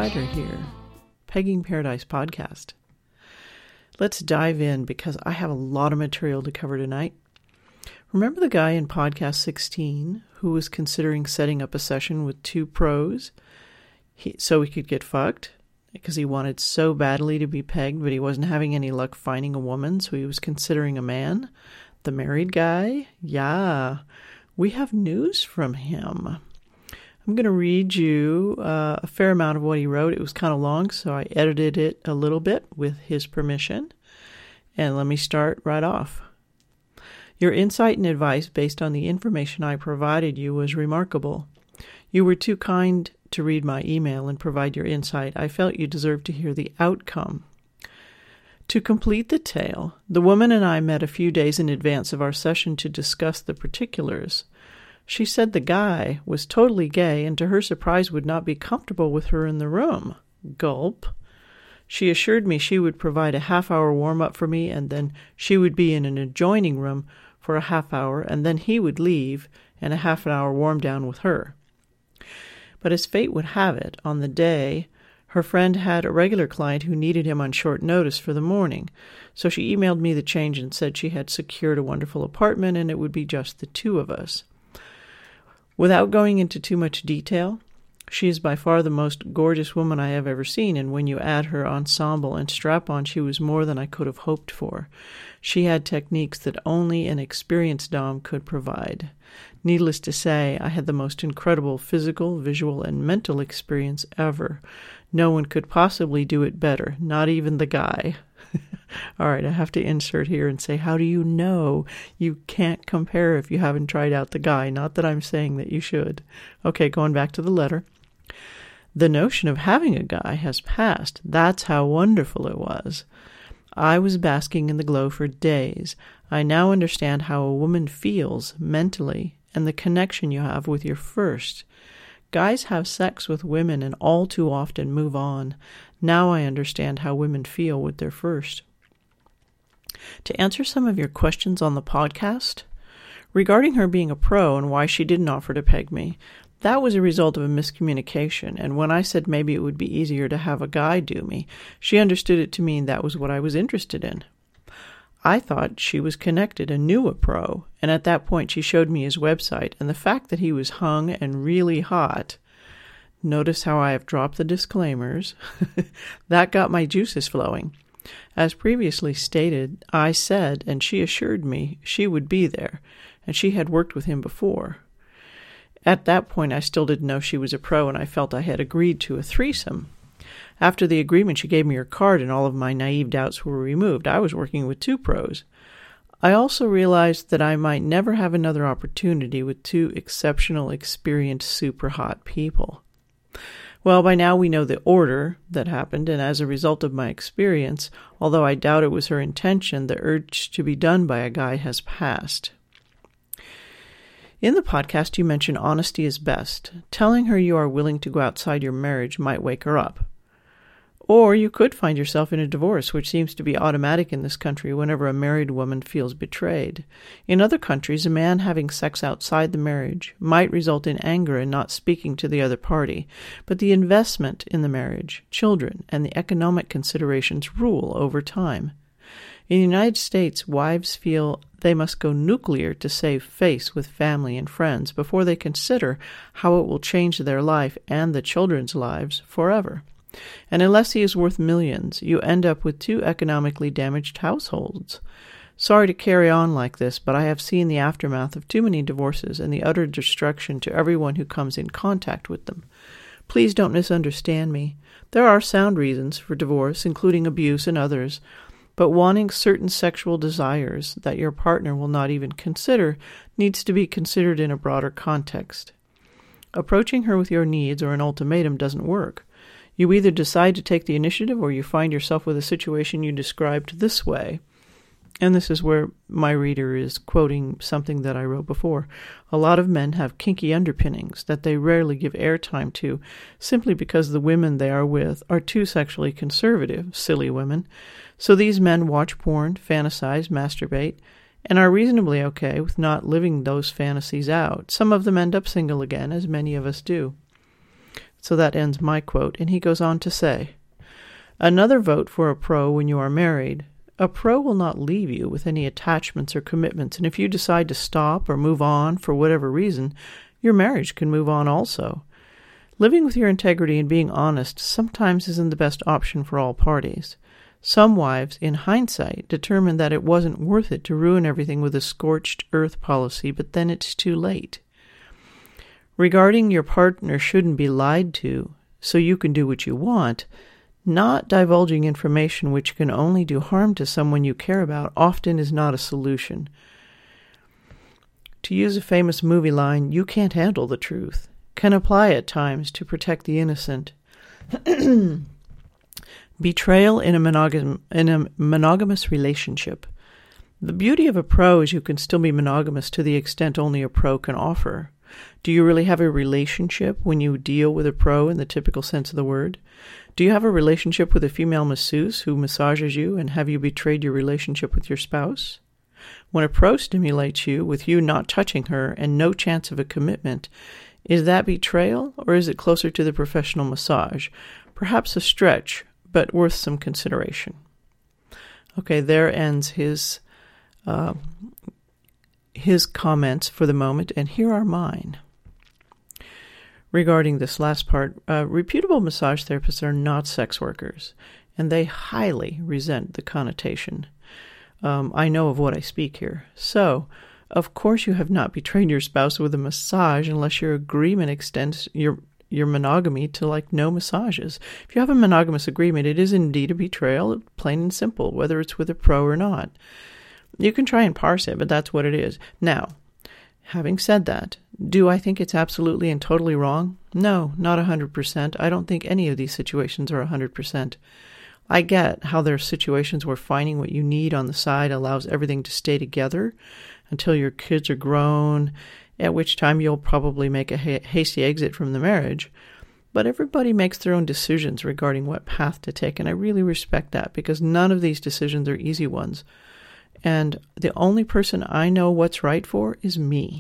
Strider here, Pegging Paradise podcast. Let's dive in because I have a lot of material to cover tonight. Remember the guy in podcast 16 who was considering setting up a session with two pros so he could get fucked? Because he wanted so badly to be pegged, but he wasn't having any luck finding a woman, so he was considering a man? The married guy? Yeah, we have news from him. I'm going to read you a fair amount of what he wrote. It was kind of long, so I edited it a little bit with his permission. And let me start right off. Your insight and advice based on the information I provided you was remarkable. You were too kind to read my email and provide your insight. I felt you deserved to hear the outcome. To complete the tale, the woman and I met a few days in advance of our session to discuss the particulars. She said the guy was totally gay and to her surprise would not be comfortable with her in the room. Gulp. She assured me she would provide a half-hour warm-up for me and then she would be in an adjoining room for a half hour and then he would leave and a half an hour warm-down with her. But as fate would have it, on the day, her friend had a regular client who needed him on short notice for the morning, so she emailed me the change and said she had secured a wonderful apartment and it would be just the two of us. Without going into too much detail, she is by far the most gorgeous woman I have ever seen, and when you add her ensemble and strap-on, she was more than I could have hoped for. She had techniques that only an experienced dom could provide. Needless to say, I had the most incredible physical, visual, and mental experience ever. No one could possibly do it better, not even the guy. All right, I have to insert here and say, how do you know? You can't compare if you haven't tried out the guy. Not that I'm saying that you should. Okay, going back to the letter. The notion of having a guy has passed. That's how wonderful it was. I was basking in the glow for days. I now understand how a woman feels mentally and the connection you have with your first. Guys have sex with women and all too often move on. Now I understand how women feel with their first. To answer some of your questions on the podcast, regarding her being a pro and why she didn't offer to peg me, that was a result of a miscommunication, and when I said maybe it would be easier to have a guy do me, she understood it to mean that was what I was interested in. I thought she was connected and knew a pro, and at that point she showed me his website, and the fact that he was hung and really hot, notice how I have dropped the disclaimers, that got my juices flowing. As previously stated, I said, and she assured me she would be there, and she had worked with him before. At that point, I still didn't know she was a pro, and I felt I had agreed to a threesome. After the agreement, she gave me her card, and all of my naive doubts were removed. I was working with two pros. I also realized that I might never have another opportunity with two exceptional, experienced, super hot people. Well, by now we know the order that happened, and as a result of my experience, although I doubt it was her intention, the urge to be done by a guy has passed. In the podcast, you mention honesty is best. Telling her you are willing to go outside your marriage might wake her up. Or you could find yourself in a divorce, which seems to be automatic in this country whenever a married woman feels betrayed. In other countries, a man having sex outside the marriage might result in anger and not speaking to the other party, but the investment in the marriage, children, and the economic considerations rule over time. In the United States, wives feel they must go nuclear to save face with family and friends before they consider how it will change their life and the children's lives forever. And unless he is worth millions, you end up with two economically damaged households. Sorry to carry on like this, but I have seen the aftermath of too many divorces and the utter destruction to everyone who comes in contact with them. Please don't misunderstand me. There are sound reasons for divorce, including abuse and others, but wanting certain sexual desires that your partner will not even consider needs to be considered in a broader context. Approaching her with your needs or an ultimatum doesn't work. You either decide to take the initiative or you find yourself with a situation you described this way. And this is where my reader is quoting something that I wrote before. A lot of men have kinky underpinnings that they rarely give airtime to simply because the women they are with are too sexually conservative, silly women. So these men watch porn, fantasize, masturbate, and are reasonably okay with not living those fantasies out. Some of them end up single again, as many of us do. So that ends my quote, and he goes on to say, another vote for a pro when you are married. A pro will not leave you with any attachments or commitments, and if you decide to stop or move on for whatever reason, your marriage can move on also. Living with your integrity and being honest sometimes isn't the best option for all parties. Some wives, in hindsight, determined that it wasn't worth it to ruin everything with a scorched earth policy, but then it's too late. Regarding your partner shouldn't be lied to, so you can do what you want. Not divulging information which can only do harm to someone you care about often is not a solution. To use a famous movie line, you can't handle the truth, can apply at times to protect the innocent. Betrayal in a monogamous relationship. The beauty of a pro is you can still be monogamous to the extent only a pro can offer. Do you really have a relationship when you deal with a pro in the typical sense of the word? Do you have a relationship with a female masseuse who massages you, and have you betrayed your relationship with your spouse? When a pro stimulates you with you not touching her and no chance of a commitment, is that betrayal, or is it closer to the professional massage? Perhaps a stretch, but worth some consideration. Okay, there ends his comments for the moment, and here are mine. Regarding this last part, reputable massage therapists are not sex workers, and they highly resent the connotation. I know of what I speak here. So, of course you have not betrayed your spouse with a massage unless your agreement extends your monogamy to like no massages. If you have a monogamous agreement, it is indeed a betrayal, plain and simple, whether it's with a pro or not. You can try and parse it, but that's what it is. Now, having said that, do I think it's absolutely and totally wrong? No, not 100%. I don't think any of these situations are 100%. I get how there are situations where finding what you need on the side allows everything to stay together until your kids are grown, at which time you'll probably make a hasty exit from the marriage. But everybody makes their own decisions regarding what path to take, and I really respect that because none of these decisions are easy ones. And the only person I know what's right for is me.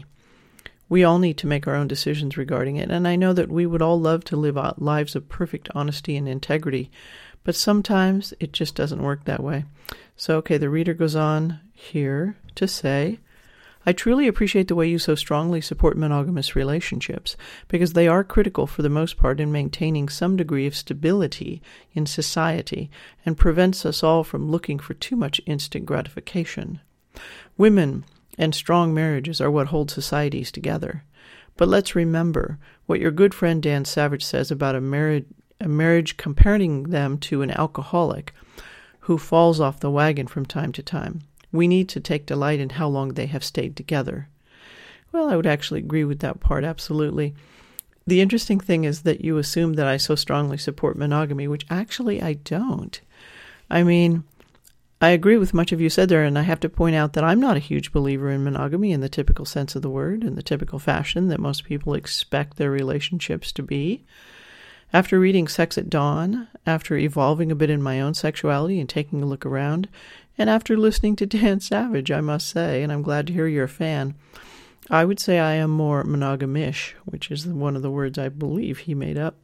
We all need to make our own decisions regarding it, and I know that we would all love to live out lives of perfect honesty and integrity, but sometimes it just doesn't work that way. So, okay, the reader goes on here to say, I truly appreciate the way you so strongly support monogamous relationships, because they are critical for the most part in maintaining some degree of stability in society and prevents us all from looking for too much instant gratification. Women and strong marriages are what hold societies together. But let's remember what your good friend Dan Savage says about a marriage comparing them to an alcoholic who falls off the wagon from time to time. We need to take delight in how long they have stayed together. Well, I would actually agree with that part, absolutely. The interesting thing is that you assume that I so strongly support monogamy, which actually I don't. I mean, I agree with much of you said there, and I have to point out that I'm not a huge believer in monogamy in the typical sense of the word, in the typical fashion that most people expect their relationships to be. After reading Sex at Dawn, after evolving a bit in my own sexuality and taking a look around, and after listening to Dan Savage, I must say, and I'm glad to hear you're a fan, I would say I am more monogamish, which is one of the words I believe he made up.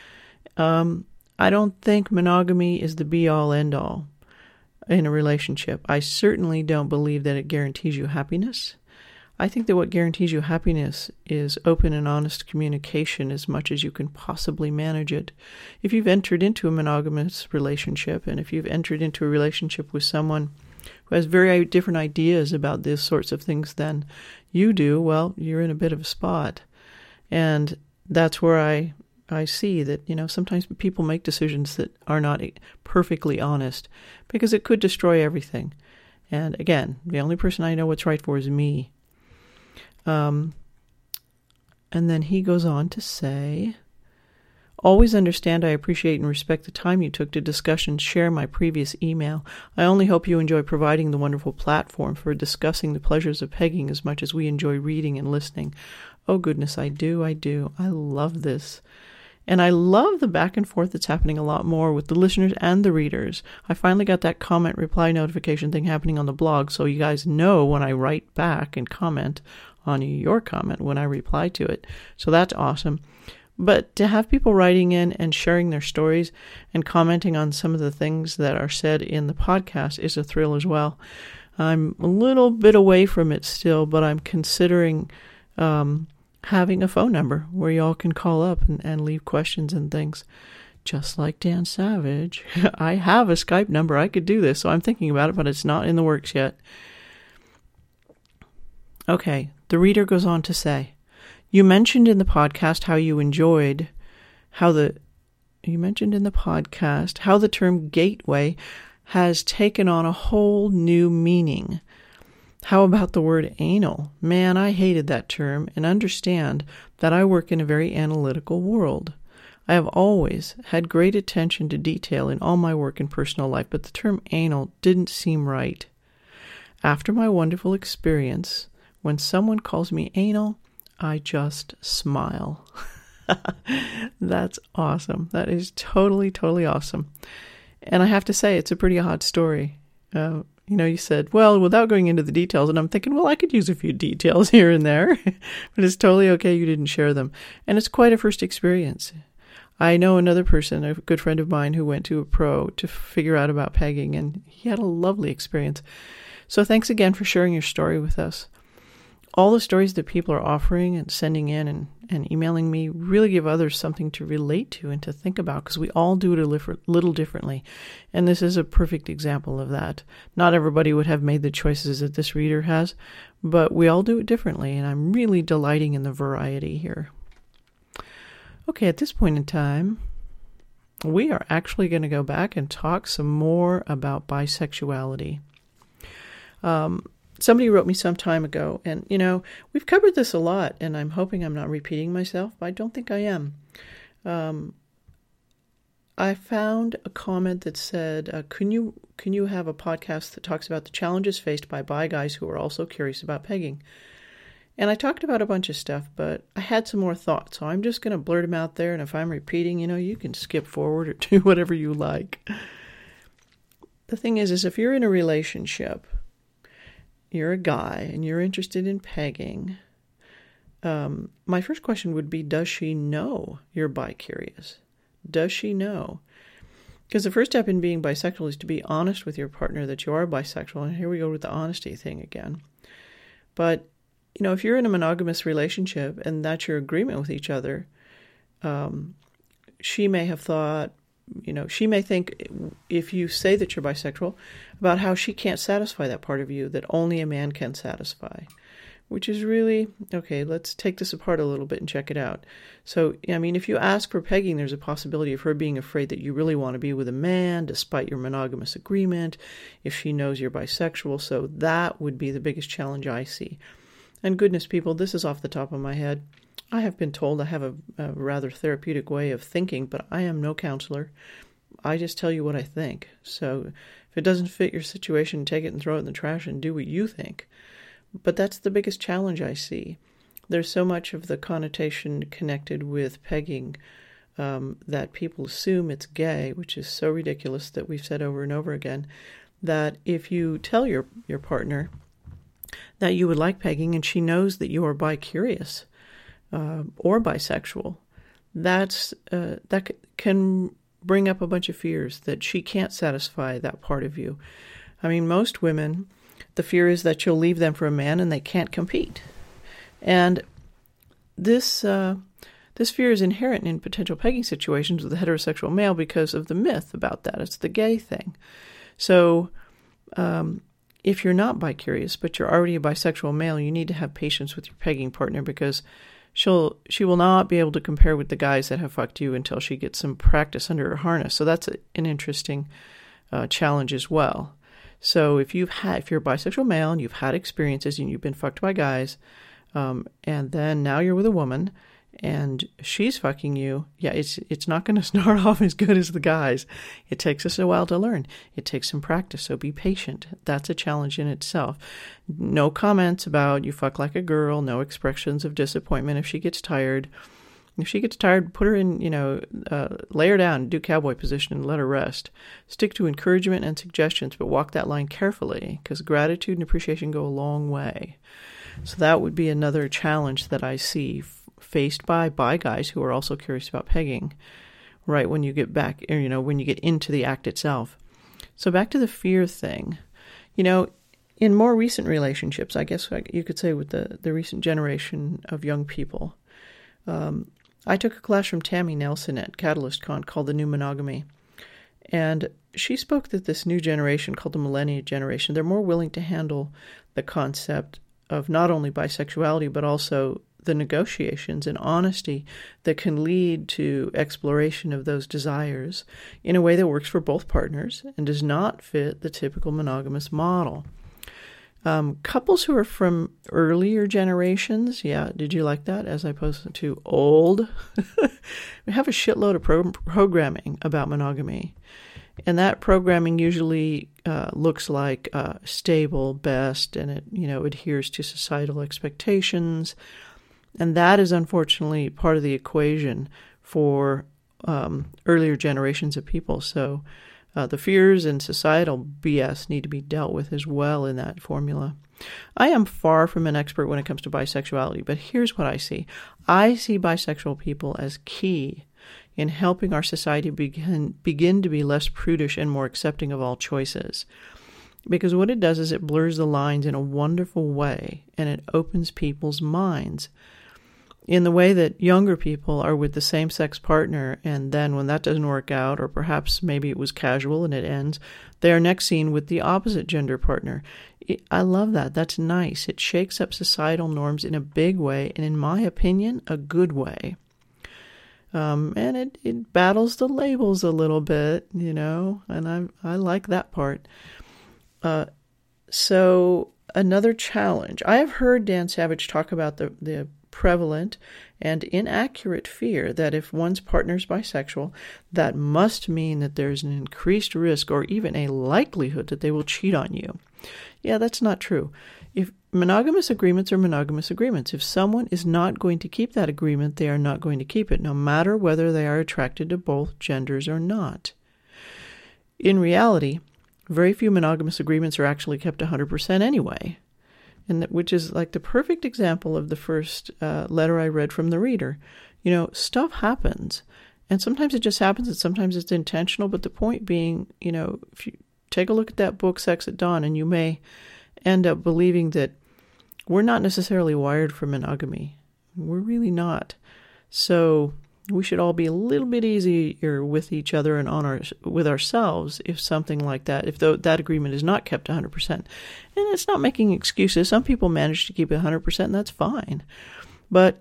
I don't think monogamy is the be-all, end-all in a relationship. I certainly don't believe that it guarantees you happiness. I think that what guarantees you happiness is open and honest communication as much as you can possibly manage it. If you've entered into a monogamous relationship, and if you've entered into a relationship with someone who has very different ideas about these sorts of things than you do, well, you're in a bit of a spot. And that's where I see that, sometimes people make decisions that are not perfectly honest because it could destroy everything. And again, the only person I know what's right for is me. And then he goes on to say, always understand I appreciate and respect the time you took to discuss and share my previous email. I only hope you enjoy providing the wonderful platform for discussing the pleasures of pegging as much as we enjoy reading and listening. Oh goodness, I do. I love this. And I love the back and forth that's happening a lot more with the listeners and the readers. I finally got that comment reply notification thing happening on the blog, so you guys know when I write back and comment on your comment when I reply to it. So that's awesome. But to have people writing in and sharing their stories and commenting on some of the things that are said in the podcast is a thrill as well. I'm a little bit away from it still, but I'm considering having a phone number where y'all can call up and leave questions and things. Just like Dan Savage. I have a Skype number. I could do this, so I'm thinking about it, but it's not in the works yet. Okay, the reader goes on to say, you mentioned in the podcast how the term gateway has taken on a whole new meaning. How about the word anal? Man, I hated that term and understand that I work in a very analytical world. I have always had great attention to detail in all my work and personal life, but the term anal didn't seem right. After my wonderful experience, when someone calls me anal, I just smile. That's awesome. That is totally, totally awesome. And I have to say, it's a pretty odd story. You said, well, without going into the details, and I'm thinking, well, I could use a few details here and there, but it's totally okay you didn't share them. And it's quite a first experience. I know another person, a good friend of mine, who went to a pro to figure out about pegging, and he had a lovely experience. So thanks again for sharing your story with us. All the stories that people are offering and sending in and emailing me really give others something to relate to and to think about, because we all do it a little differently. And this is a perfect example of that. Not everybody would have made the choices that this reader has, but we all do it differently, and I'm really delighting in the variety here. Okay, at this point in time, we are actually going to go back and talk some more about bisexuality. Somebody wrote me some time ago, and, we've covered this a lot, and I'm hoping I'm not repeating myself, but I don't think I am. I found a comment that said, can you have a podcast that talks about the challenges faced by bi guys who are also curious about pegging? And I talked about a bunch of stuff, but I had some more thoughts, so I'm just going to blurt them out there, and if I'm repeating, you can skip forward or do whatever you like. The thing is if you're in a relationship, you're a guy, and you're interested in pegging, my first question would be, does she know you're bi-curious? Does she know? Because the first step in being bisexual is to be honest with your partner that you are bisexual, and here we go with the honesty thing again. But if you're in a monogamous relationship and that's your agreement with each other, she may have thought, she may think, if you say that you're bisexual, about how she can't satisfy that part of you that only a man can satisfy, which is really, okay, let's take this apart a little bit and check it out. So, if you ask for pegging, there's a possibility of her being afraid that you really want to be with a man despite your monogamous agreement, if she knows you're bisexual. So that would be the biggest challenge I see. And goodness, people, this is off the top of my head. I have been told I have a rather therapeutic way of thinking, but I am no counselor. I just tell you what I think. So if it doesn't fit your situation, take it and throw it in the trash and do what you think. But that's the biggest challenge I see. There's so much of the connotation connected with pegging that people assume it's gay, which is so ridiculous that we've said over and over again, that if you tell your partner that you would like pegging and she knows that you are bi-curious or bisexual, that can bring up a bunch of fears that she can't satisfy that part of you. Most women, the fear is that you'll leave them for a man and they can't compete. And this fear is inherent in potential pegging situations with a heterosexual male because of the myth about that. It's the gay thing. So if you're not bi-curious, but you're already a bisexual male, you need to have patience with your pegging partner, because she will not be able to compare with the guys that have fucked you until she gets some practice under her harness. So that's an interesting challenge as well. So if you're a bisexual male and you've had experiences and you've been fucked by guys, and then now you're with a woman and she's fucking you, it's not going to start off as good as the guys. It takes us a while to learn. It takes some practice, so be patient. That's a challenge in itself. No comments about you fuck like a girl, no expressions of disappointment if she gets tired. If she gets tired, put her in, lay her down, do cowboy position and let her rest. Stick to encouragement and suggestions, but walk that line carefully, because gratitude and appreciation go a long way. So that would be another challenge that I see faced by guys who are also curious about pegging, right when you get back, when you get into the act itself. So back to the fear thing. In more recent relationships, I guess you could say with the recent generation of young people, I took a class from Tammy Nelson at CatalystCon called The New Monogamy. And she spoke that this new generation, called the Millennial Generation, they're more willing to handle the concept of not only bisexuality, but also the negotiations and honesty that can lead to exploration of those desires in a way that works for both partners and does not fit the typical monogamous model. Couples who are from earlier generations, did you like that? As opposed to old, we have a shitload of programming about monogamy. And that programming usually looks like stable, best, and it adheres to societal expectations. And that is unfortunately part of the equation for earlier generations of people. So the fears and societal BS need to be dealt with as well in that formula. I am far from an expert when it comes to bisexuality, but here's what I see. I see bisexual people as key in helping our society begin to be less prudish and more accepting of all choices. Because what it does is it blurs the lines in a wonderful way, and it opens people's minds in the way that younger people are with the same-sex partner, and then when that doesn't work out, or perhaps maybe it was casual and it ends, they are next seen with the opposite gender partner. I love that. That's nice. It shakes up societal norms in a big way, and in my opinion, a good way. And it battles the labels a little bit, and I like that part. So another challenge. I have heard Dan Savage talk about the prevalent and inaccurate fear that if one's partner is bisexual, that must mean that there's an increased risk or even a likelihood that they will cheat on you. Yeah, that's not true. If monogamous agreements are monogamous agreements, if someone is not going to keep that agreement, they are not going to keep it, no matter whether they are attracted to both genders or not. In reality, very few monogamous agreements are actually kept 100% anyway. And which is like the perfect example of the first letter I read from the reader. Stuff happens. And sometimes it just happens and sometimes it's intentional. But the point being, if you take a look at that book, Sex at Dawn, and you may end up believing that we're not necessarily wired for monogamy. We're really not. So we should all be a little bit easier with each other and with ourselves if something like that, if that agreement is not kept 100%. And it's not making excuses. Some people manage to keep it 100%, and that's fine. But,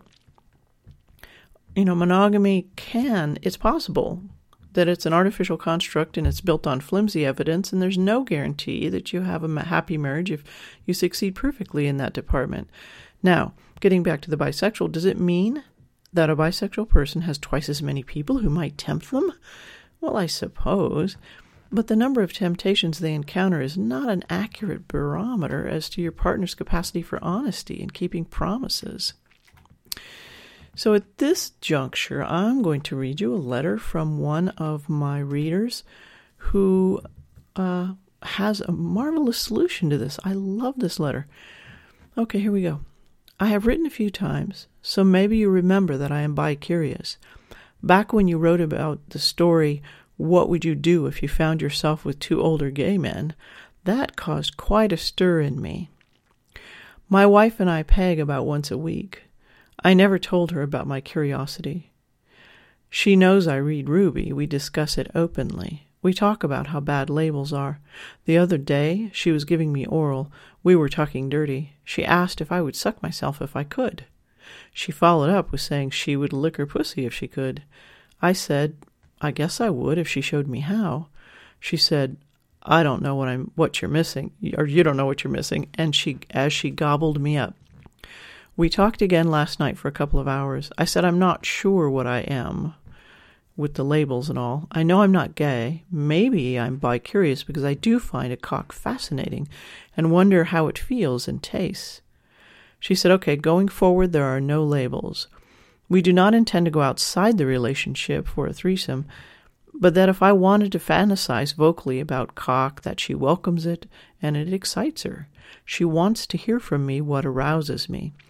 monogamy it's possible that it's an artificial construct and it's built on flimsy evidence, and there's no guarantee that you have a happy marriage if you succeed perfectly in that department. Now, getting back to the bisexual, does it mean that a bisexual person has twice as many people who might tempt them? Well, I suppose. But the number of temptations they encounter is not an accurate barometer as to your partner's capacity for honesty and keeping promises. So at this juncture, I'm going to read you a letter from one of my readers who has a marvelous solution to this. I love this letter. Okay, here we go. I have written a few times, so maybe you remember that I am bi-curious. Back when you wrote about the story, What Would You Do If You Found Yourself with Two Older Gay Men, that caused quite a stir in me. My wife and I peg about once a week. I never told her about my curiosity. She knows I read Ruby. We discuss it openly. We talk about how bad labels are. The other day, she was giving me oral. We were talking dirty. She asked if I would suck myself if I could. She followed up with saying she would lick her pussy if she could. I said, I guess I would if she showed me how. She said, I don't know what you're missing, or you don't know what you're missing, and as she gobbled me up. We talked again last night for a couple of hours. I said I'm not sure what I am with the labels and all. I know I'm not gay. Maybe I'm bi-curious because I do find a cock fascinating and wonder how it feels and tastes. She said, okay, going forward, there are no labels. We do not intend to go outside the relationship for a threesome, but that if I wanted to fantasize vocally about cock, that she welcomes it and it excites her. She wants to hear from me what arouses me.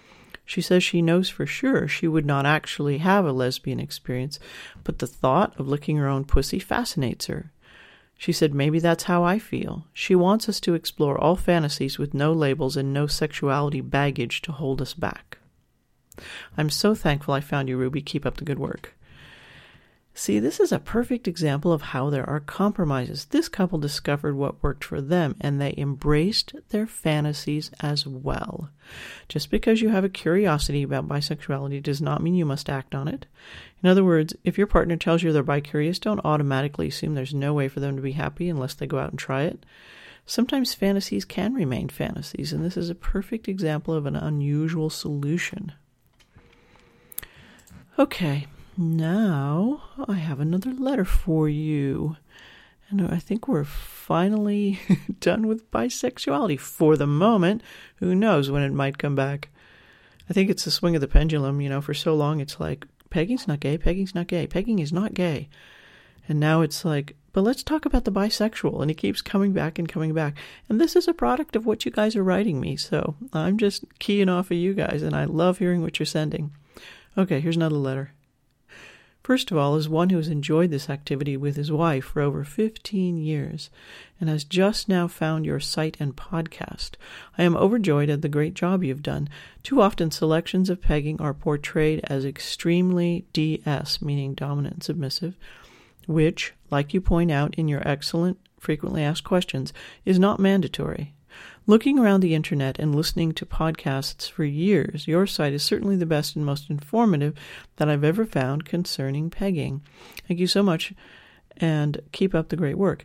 She says she knows for sure she would not actually have a lesbian experience, but the thought of licking her own pussy fascinates her. She said, maybe that's how I feel. She wants us to explore all fantasies with no labels and no sexuality baggage to hold us back. I'm so thankful I found you, Ruby. Keep up the good work. See, this is a perfect example of how there are compromises. This couple discovered what worked for them, and they embraced their fantasies as well. Just because you have a curiosity about bisexuality does not mean you must act on it. In other words, if your partner tells you they're bi-curious, don't automatically assume there's no way for them to be happy unless they go out and try it. Sometimes fantasies can remain fantasies, and this is a perfect example of an unusual solution. Okay. Now, I have another letter for you. And I think we're finally done with bisexuality for the moment. Who knows when it might come back. I think it's the swing of the pendulum. You know, for so long it's like, pegging's not gay, pegging's not gay, pegging is not gay. And now it's like, but let's talk about the bisexual. And it keeps coming back and coming back. And this is a product of what you guys are writing me. So I'm just keying off of you guys. And I love hearing what you're sending. Okay, here's another letter. First of all, as one who has enjoyed this activity with his wife for over 15 years and has just now found your site and podcast, I am overjoyed at the great job you've done. Too often selections of pegging are portrayed as extremely DS, meaning dominant and submissive, which, like you point out in your excellent frequently asked questions, is not mandatory. Looking around the internet and listening to podcasts for years, your site is certainly the best and most informative that I've ever found concerning pegging. Thank you so much, and keep up the great work.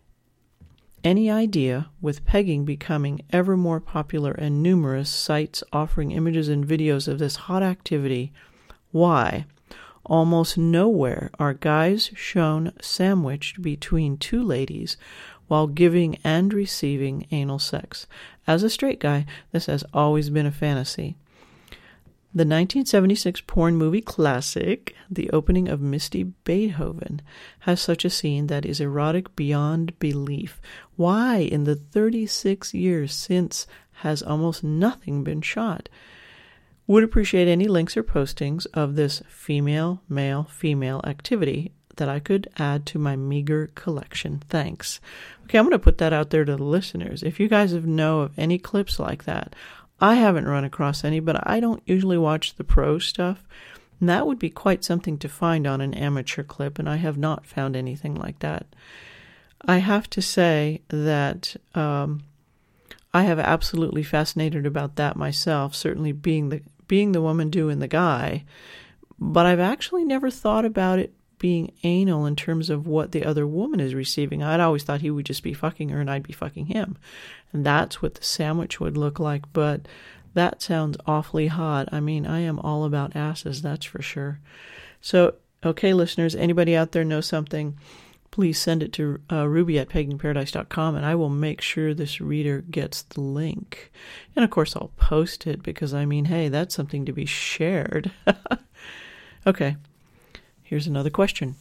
Any idea, with pegging becoming ever more popular and numerous sites offering images and videos of this hot activity, why? Almost nowhere are guys shown sandwiched between two ladies while giving and receiving anal sex. As a straight guy, this has always been a fantasy. The 1976 porn movie classic, The Opening of Misty Beethoven, has such a scene that is erotic beyond belief. Why, in the 36 years since, has almost nothing been shot? Would appreciate any links or postings of this female, male, female activity that I could add to my meager collection. Thanks. Okay, I'm going to put that out there to the listeners. If you guys know of any clips like that, I haven't run across any, but I don't usually watch the pro stuff. And that would be quite something to find on an amateur clip, and I have not found anything like that. I have to say that I have absolutely fascinated about that myself, certainly being the woman doing the guy, but I've actually never thought about it being anal in terms of what the other woman is receiving. I'd always thought he would just be fucking her and I'd be fucking him. And that's what the sandwich would look like, but that sounds awfully hot. I mean, I am all about asses, that's for sure. So, okay, listeners, anybody out there know something, please send it to ruby@peggingparadise.com, and I will make sure this reader gets the link. And of course, I'll post it because, I mean, hey, that's something to be shared. Okay. Here's another question.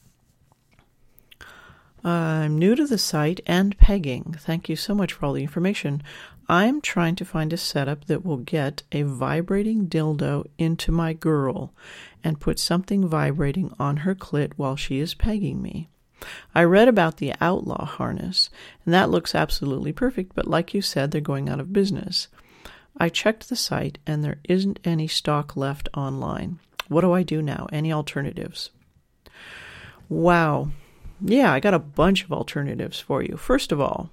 I'm new to the site and pegging. Thank you so much for all the information. I'm trying to find a setup that will get a vibrating dildo into my girl and put something vibrating on her clit while she is pegging me. I read about the Outlaw harness, and that looks absolutely perfect, but like you said, they're going out of business. I checked the site, and there isn't any stock left online. What do I do now? Any alternatives? Wow. Yeah, I got a bunch of alternatives for you. First of all,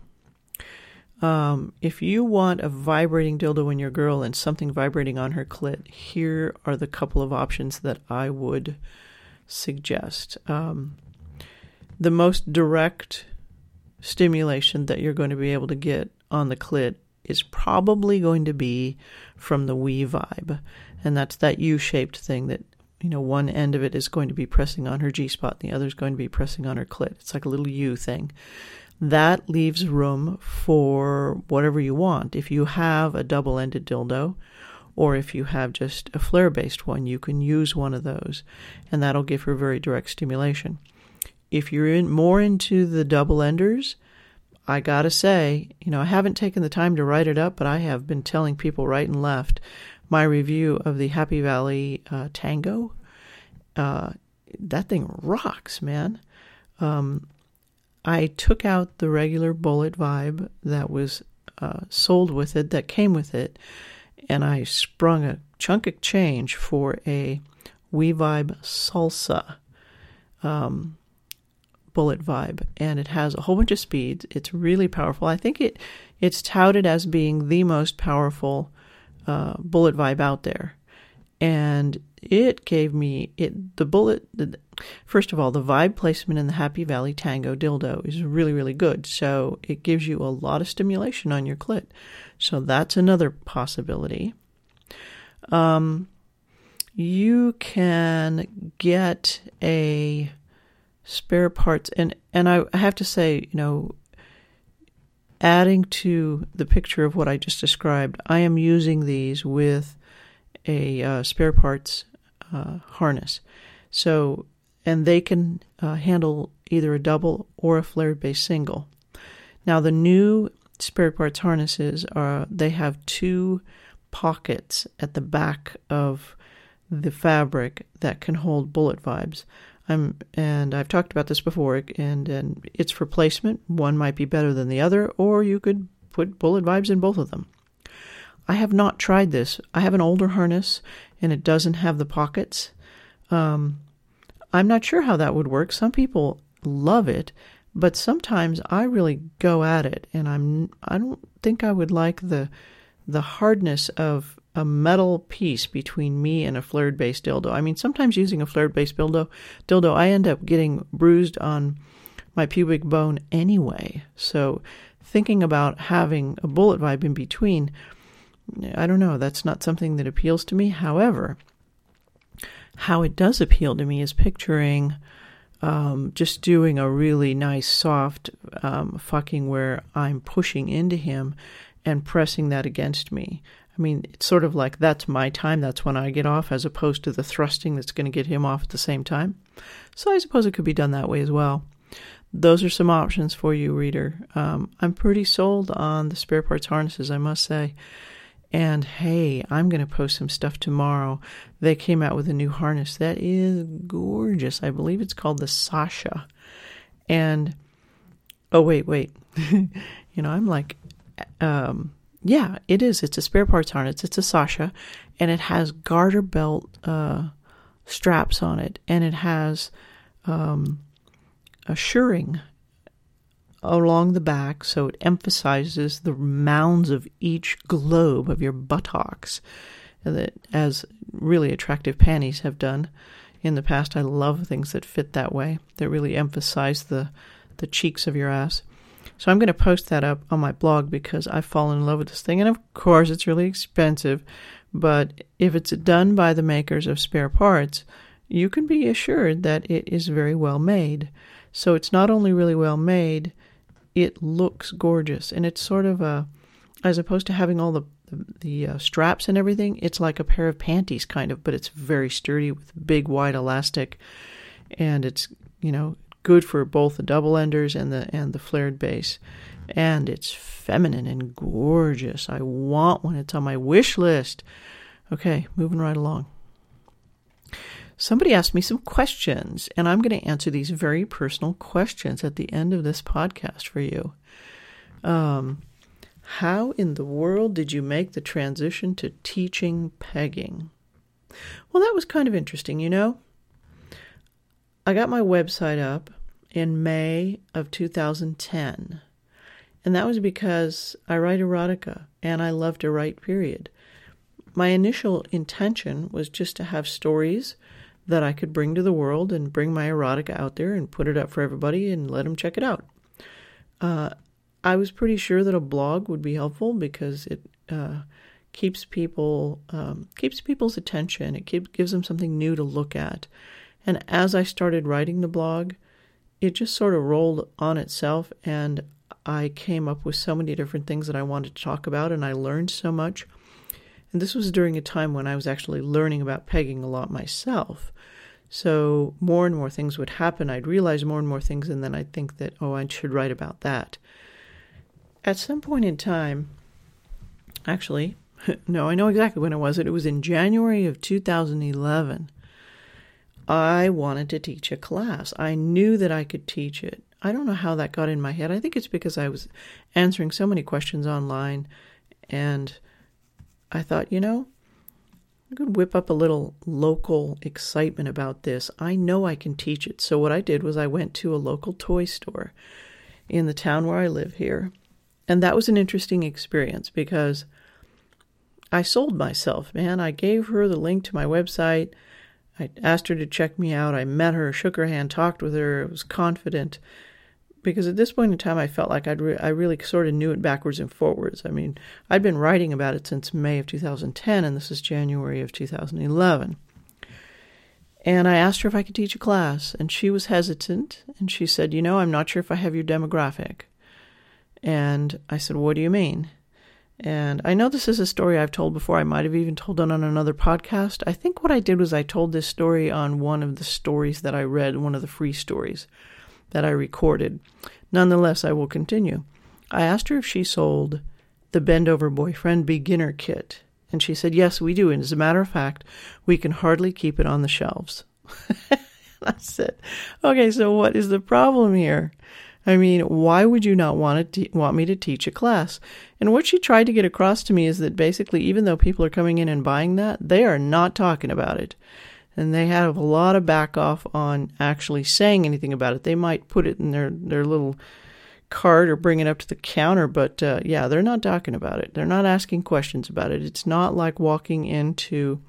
if you want a vibrating dildo in your girl and something vibrating on her clit, here are the couple of options that I would suggest. The most direct stimulation that you're going to be able to get on the clit is probably going to be from the We-Vibe. And that's that U-shaped thing that, you know, one end of it is going to be pressing on her G-spot, and the other is going to be pressing on her clit. It's like a little U thing. That leaves room for whatever you want. If you have a double-ended dildo, or if you have just a flare-based one, you can use one of those, and that'll give her very direct stimulation. If you're more into the double-enders, I gotta say, you know, I haven't taken the time to write it up, but I have been telling people right and left, my review of the Happy Valley Tango. That thing rocks, man. I took out the regular Bullet Vibe that was sold with it, that came with it, and I sprung a chunk of change for a WeVibe Salsa Bullet Vibe, and it has a whole bunch of speeds. It's really powerful. I think it's touted as being the most powerful Bullet Vibe out there, and it gave me first of all, the vibe placement in the Happy Valley Tango dildo is really, really good. So it gives you a lot of stimulation on your clit. So that's another possibility. You can get a spare parts, and I have to say, adding to the picture of what I just described, I am using these with a spare parts harness. So, and they can handle either a double or a flared base single. Now, the new spare parts harnesses they have 2 pockets at the back of the fabric that can hold bullet vibes. And I've talked about this before, and it's for placement. One might be better than the other, or you could put bullet vibes in both of them. I have not tried this. I have an older harness, and it doesn't have the pockets. I'm not sure how that would work. Some people love it, but sometimes I really go at it, and I don't think I would like the hardness of a metal piece between me and a flared base dildo. I mean, sometimes using a flared base dildo, I end up getting bruised on my pubic bone anyway. So thinking about having a bullet vibe in between, I don't know, that's not something that appeals to me. However, how it does appeal to me is picturing just doing a really nice soft fucking where I'm pushing into him and pressing that against me. I mean, it's sort of like that's my time, that's when I get off, as opposed to the thrusting that's going to get him off at the same time. So I suppose it could be done that way as well. Those are some options for you, reader. I'm pretty sold on the spare parts harnesses, I must say. And hey, I'm going to post some stuff tomorrow. They came out with a new harness that is gorgeous. I believe it's called the Sasha. And, oh, wait. I'm like, yeah, it is. It's a spare parts harness. It's a Sasha. And it has garter belt straps on it. And it has a shirring along the back, so it emphasizes the mounds of each globe of your buttocks, that as really attractive panties have done in the past. I love things that fit that way, that really emphasize the cheeks of your ass. So I'm going to post that up on my blog because I've fallen in love with this thing, and of course it's really expensive, but if it's done by the makers of spare parts, you can be assured that it is very well made. So it's not only really well made, it looks gorgeous, and it's sort of as opposed to having all the straps and everything, it's like a pair of panties kind of, but it's very sturdy with big wide elastic, and it's good for both the double enders and the flared base, and it's feminine and gorgeous. I want one. It's on my wish list. Okay, moving right along. Somebody asked me some questions, and I'm going to answer these very personal questions at the end of this podcast for you. How in the world did you make the transition to teaching pegging? Well, that was kind of interesting, I got my website up in May of 2010, and that was because I write erotica, and I love to write, period. My initial intention was just to have stories that I could bring to the world and bring my erotica out there and put it up for everybody and let them check it out. I was pretty sure that a blog would be helpful because it keeps people's attention. It gives them something new to look at. And as I started writing the blog, it just sort of rolled on itself, and I came up with so many different things that I wanted to talk about, and I learned so much. And this was during a time when I was actually learning about pegging a lot myself. So more and more things would happen. I'd realize more and more things, and then I'd think that, I should write about that. At some point in time, actually, No, I know exactly when it was. It was in January of 2011. I wanted to teach a class. I knew that I could teach it. I don't know how that got in my head. I think it's because I was answering so many questions online, and I thought, I could whip up a little local excitement about this. I know I can teach it. So what I did was I went to a local toy store in the town where I live here. And that was an interesting experience because I sold myself, man. I gave her the link to my website. I asked her to check me out. I met her, shook her hand, talked with her. I was confident. Because at this point in time, I felt like I really sort of knew it backwards and forwards. I mean, I'd been writing about it since May of 2010, and this is January of 2011. And I asked her if I could teach a class, and she was hesitant, and she said, I'm not sure if I have your demographic. And I said, what do you mean? And I know this is a story I've told before. I might have even told it on another podcast. I think what I did was I told this story on one of the stories that I read, one of the free stories that I recorded. Nonetheless, I will continue. I asked her if she sold the Bend Over Boyfriend beginner kit. And she said, yes, we do. And as a matter of fact, we can hardly keep it on the shelves. I said, okay, so what is the problem here? I mean, why would you not want me to teach a class? And what she tried to get across to me is that basically, even though people are coming in and buying that, they are not talking about it. And they have a lot of back off on actually saying anything about it. They might put it in their little cart or bring it up to the counter, but they're not talking about it. They're not asking questions about it. It's not like walking into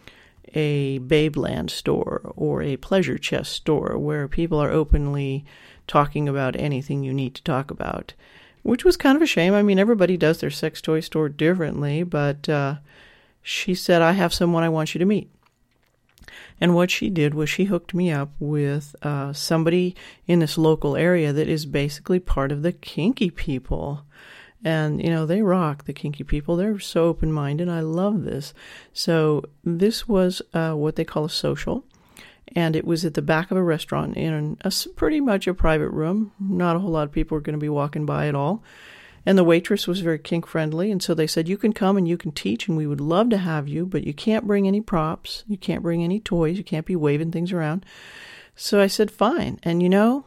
a Babeland store or a Pleasure Chest store where people are openly talking about anything you need to talk about, which was kind of a shame. I mean, everybody does their sex toy store differently, but she said, I have someone I want you to meet. And what she did was she hooked me up with somebody in this local area that is basically part of the kinky people. And, they rock, the kinky people. They're so open-minded. I love this. So this was what they call a social. And it was at the back of a restaurant in pretty much a private room. Not a whole lot of people were going to be walking by at all. And the waitress was very kink-friendly, and so they said, you can come and you can teach, and we would love to have you, but you can't bring any props, you can't bring any toys, you can't be waving things around. So I said, fine. And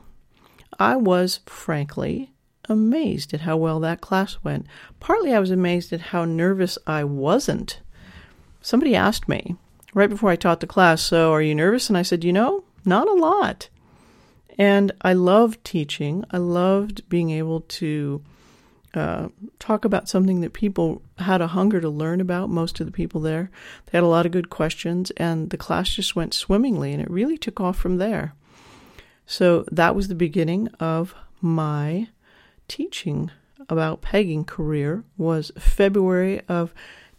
I was, frankly, amazed at how well that class went. Partly I was amazed at how nervous I wasn't. Somebody asked me right before I taught the class, so are you nervous? And I said, not a lot. And I loved teaching. I loved being able to talk about something that people had a hunger to learn about, most of the people there. They had a lot of good questions, and the class just went swimmingly, and it really took off from there. So that was the beginning of my teaching about pegging career, was February of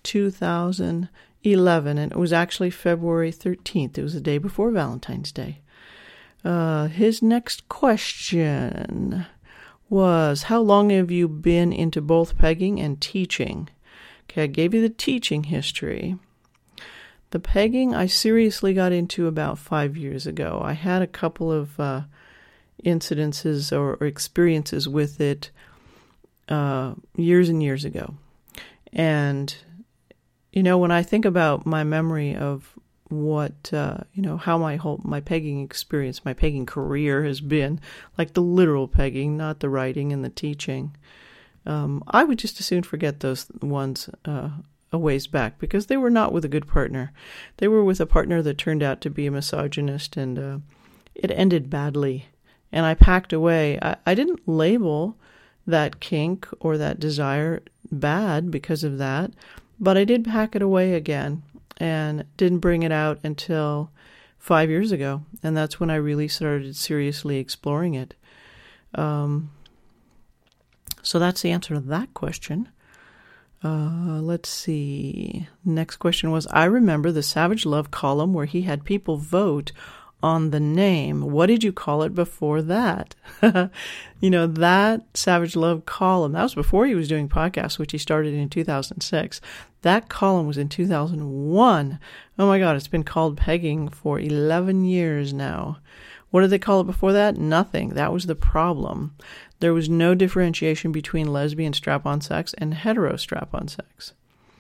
2011, and it was actually February 13th. It was the day before Valentine's Day. His next question was, how long have you been into both pegging and teaching? Okay, I gave you the teaching history. The pegging I seriously got into about 5 years ago. I had a couple of incidences or experiences with it years and years ago. And, when I think about my memory of what, how my pegging experience, my pegging career has been, like the literal pegging, not the writing and the teaching, I would just as soon forget those ones a ways back, because they were not with a good partner. They were with a partner that turned out to be a misogynist, and it ended badly. And I packed away. I didn't label that kink or that desire bad because of that, but I did pack it away again. And didn't bring it out until 5 years ago. And that's when I really started seriously exploring it. So that's the answer to that question. Let's see. Next question was, I remember the Savage Love column where he had people vote on the name. What did you call it before that? That Savage Love column, that was before he was doing podcasts, which he started in 2006. That column was in 2001. Oh my God, it's been called pegging for 11 years now. What did they call it before that? Nothing. That was the problem. There was no differentiation between lesbian strap-on sex and hetero strap-on sex.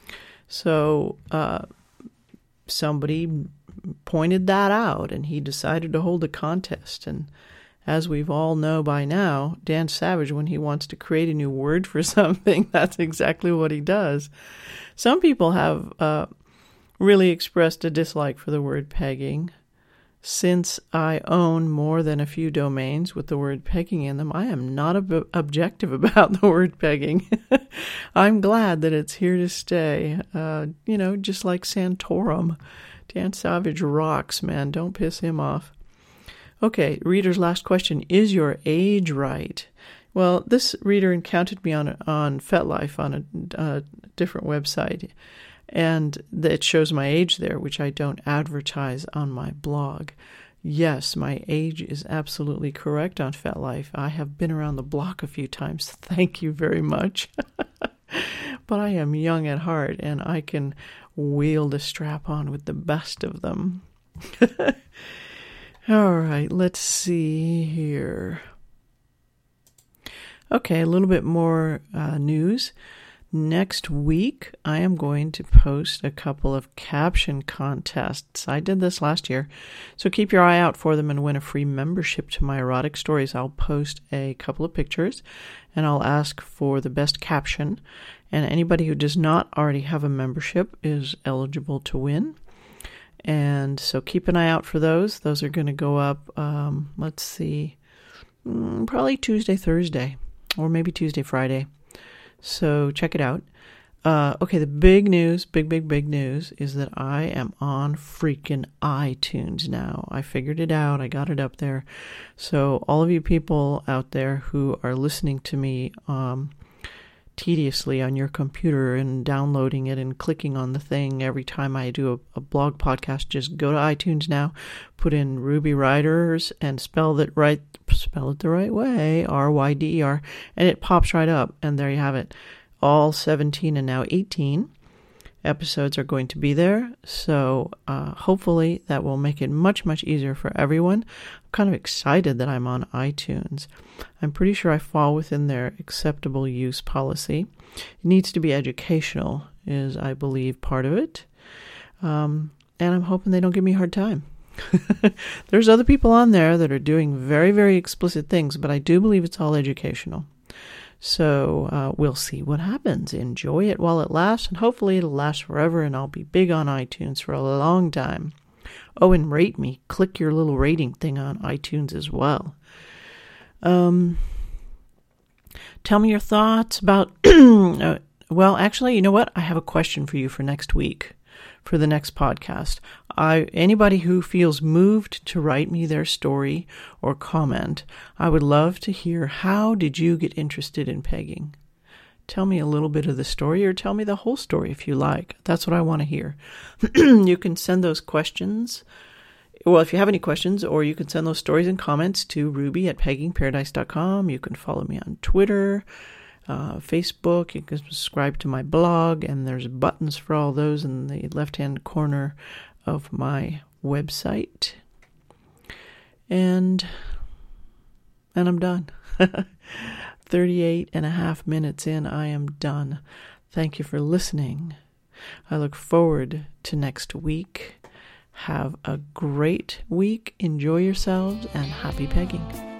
So somebody pointed that out, and he decided to hold a contest. And as we've all know by now, Dan Savage, when he wants to create a new word for something, that's exactly what he does. Some people have really expressed a dislike for the word pegging. Since I own more than a few domains with the word pegging in them, I am not objective about the word pegging. I'm glad that it's here to stay. Just like Santorum. Dan Savage rocks, man. Don't piss him off. Okay, reader's last question. Is your age right? Well, this reader encountered me on FetLife on a different website, and it shows my age there, which I don't advertise on my blog. Yes, my age is absolutely correct on FetLife. I have been around the block a few times. Thank you very much. But I am young at heart, and I can wield a strap-on with the best of them. All right, let's see here. Okay, a little bit more news. Next week, I am going to post a couple of caption contests. I did this last year, so keep your eye out for them and win a free membership to my erotic stories. I'll post a couple of pictures, and I'll ask for the best caption. And anybody who does not already have a membership is eligible to win. And so keep an eye out for those. Those are going to go up, let's see, probably Tuesday, Thursday, or maybe Tuesday, Friday. So check it out. Okay, the big news, big news is that I am on freaking iTunes now. I figured it out. I got it up there. So all of you people out there who are listening to me tediously on your computer and downloading it and clicking on the thing every time I do a blog podcast, just go to iTunes now, put in Ruby Riders and spell it the right way, RYDER, and it pops right up, and there you have it. All 17 and now 18 episodes are going to be there, so hopefully that will make it much easier for everyone. I'm kind of excited that I'm on iTunes. I'm pretty sure I fall within their acceptable use policy. It needs to be educational, is, I believe, part of it. And I'm hoping they don't give me a hard time. There's other people on there that are doing very explicit things, but I do believe it's all educational. So we'll see what happens. Enjoy it while it lasts, and hopefully it'll last forever, and I'll be big on iTunes for a long time. Oh, and rate me. Click your little rating thing on iTunes as well. Tell me your thoughts about... well, actually, you know what? I have a question for you for next week, for the next podcast. Anybody who feels moved to write me their story or comment, I would love to hear, how did you get interested in pegging? Tell me a little bit of the story, or tell me the whole story if you like. That's what I want to hear. You can send those questions, well, if you have any questions, or you can send those stories and comments to ruby@peggingparadise.com. You can follow me on Twitter, Facebook. You can subscribe to my blog, and there's buttons for all those in the left-hand corner of my website. And I'm done. 38 and a half minutes in, I am done. Thank you for listening. I look forward to next week. Have a great week. Enjoy yourselves, and happy pegging.